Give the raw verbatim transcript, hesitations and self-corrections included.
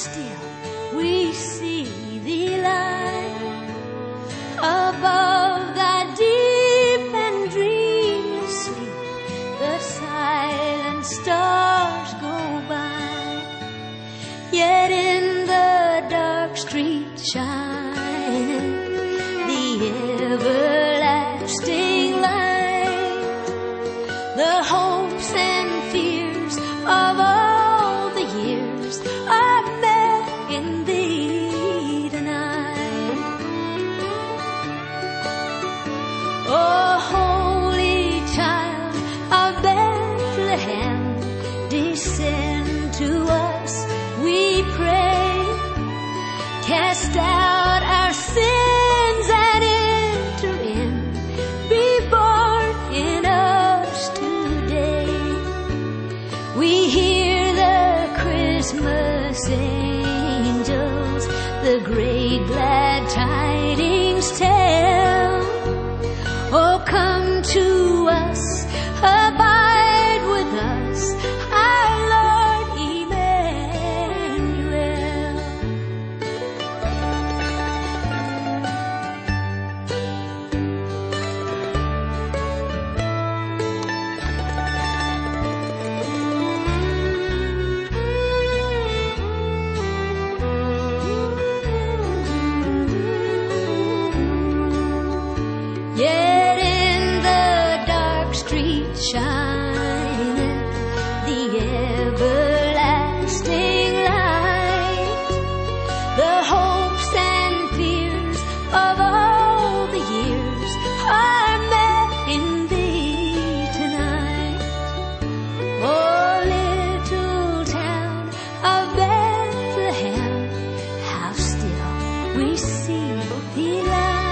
still we see thee lie above thy deep and dreamless sleep. The silent stars go by, yet in the dark street shine the everlasting light. The hopes and fears of all the years are met in thee tonight. Oh, holy child of Bethlehem, descend to us, we pray. Cast out our sins and enter in. Be born in us today. We hear the Christmas angels the great glad tidings tell. Oh, come to us, abide with us, our Lord Emmanuel. Yet in the dark street shineth the everlasting light. The hopes and fears of all the years are met in thee tonight. Oh, little town of Bethlehem, how still we see thee lie.